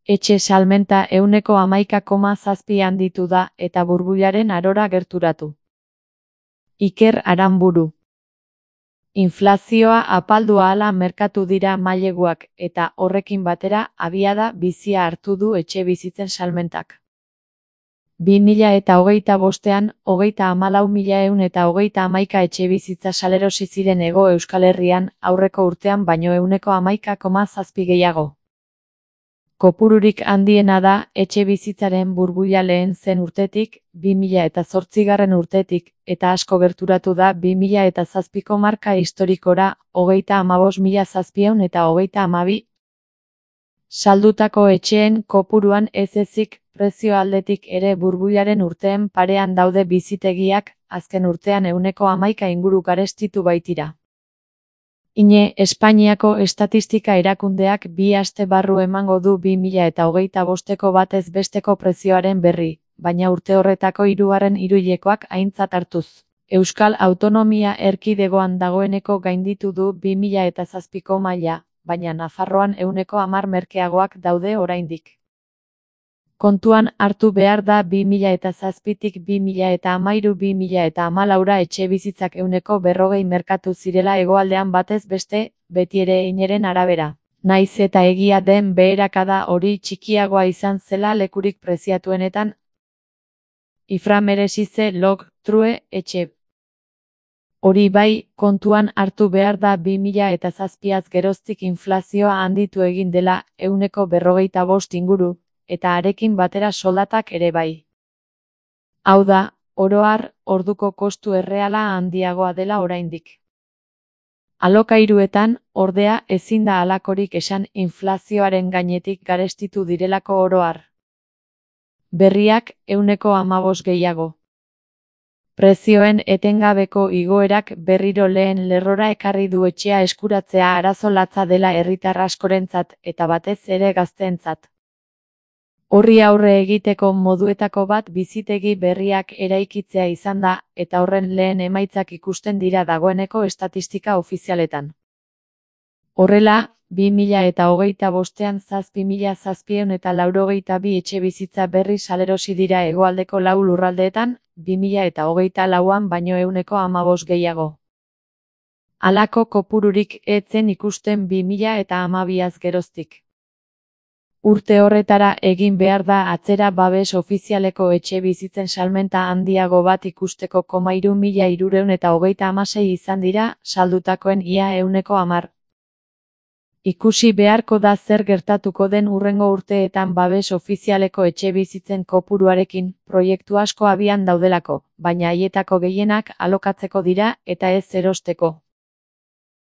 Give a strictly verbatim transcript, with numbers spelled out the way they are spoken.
Etxe salmenta ehuneko hamaika koma zazpi handitu da eta burbuilaren arora gerturatu. Iker Aranburu. Inflazioa apaldu ahala merkatu dira maileguak eta horrekin batera abiada bizia hartu du etxebizitzen salmentak. bi mila eta hogeita bostean, hogeita hamalau mila ehun eta hogeita hamaika etxebizitza salerosi ziren Hego Euskal Herrian, aurreko urtean baino ehuneko hamaika koma zazpi gehiago. Kopururik handiena da etxebizitzaren burbuila lehen zen urtetik, bi mila eta zortzigarren urtetik, eta asko gerturatu da bi mila eta zazpiko marka historikora, hogeita hamabost mila zazpiehun eta hogeita hamabi. Saldutako etxeen kopuruan ez ezik, prezio aldetik ere burbuilaren urteen parean daude bizitegiak, azken urtean ehuneko hamaika inguru garestitu baitira. Ine Espainiako estatistika erakundeak bi aste barru emango du bi mila eta hogeita bosteko batez besteko prezioaren berri, baina urte horretako hirugarren hiruhilekoak aintzat hartuz. Euskal Autonomia Erkidegoan dagoeneko gainditu du bi mila eta zazpiko maila, baina Nafarroan ehuneko hamar merkeagoak daude oraindik. Kontuan hartu behar da bi mila eta zazpitik bi mila eta hamairu bi mila eta hamalaura etxebizitzak ehuneko berrogei merkatu zirela hegoaldean batez beste, beti ere eineren arabera. Naiz eta egia den beherakada hori txikiagoa izan zela lekurik preziatuenetan. Ifra meresize log, true, etxe. Hori bai, kontuan hartu behar da bi mila eta zazpiaz geroztik inflazioa handitu egin dela, ehuneko berrogeita bost inguru, eta arekin batera soldatak ere bai. Hau da, oro har, orduko kostu erreala handiagoa dela oraindik. Alokairuetan, ordea, ezin da halakorik esan inflazioaren gainetik garestitu direlako oro har. Berriak, ehuneko hamabost gehiago. Prezioen etengabeko igoerak berriro lehen lerrora ekarri du etxea eskuratzea arazo latza dela herritar askorentzat eta batez ere gazteentzat. Horri aurre egiteko moduetako bat bizitegi berriak eraikitzea izan da, eta horren lehen emaitzak ikusten dira dagoeneko estatistika ofizialetan. Horrela, bi mila eta hogeita bostean zazpi mila zazpiehun eta laurogeita bi etxebizitza berri salerosi dira hegoaldeko lau lurraldeetan, bi mila eta hogeita lauan baino ehuneko hamabost gehiago. Halako kopururik ez zen ikusten bi mila eta hamabiaz geroztik. Urte horretara egin behar da atzera babes ofizialeko etxebizitzen salmenta handiago bat ikusteko koma hiru mila hirurehun eta hogeita hamasei izan dira, saldutakoen ia ehuneko hamar. Ikusi beharko da zer gertatuko den hurrengo urteetan babes ofizialeko etxebizitzen kopuruarekin, proiektu asko abian daudelako, baina haietako gehienak alokatzeko dira eta ez erosteko.